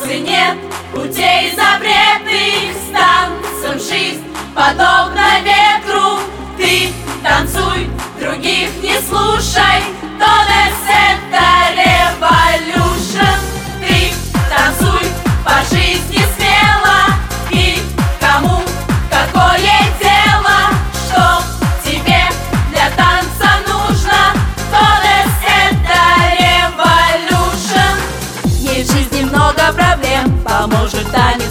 станции нет путей запретных, с танцем жизнь подобна ветру. Ты танцуй, других не слушай, Тодес — это революшн. Ты танцуй по жизни смело, и кому какое дело, что тебе для танца нужно. Тодес — это революшн. Есть в жизни много проблем, поможет танец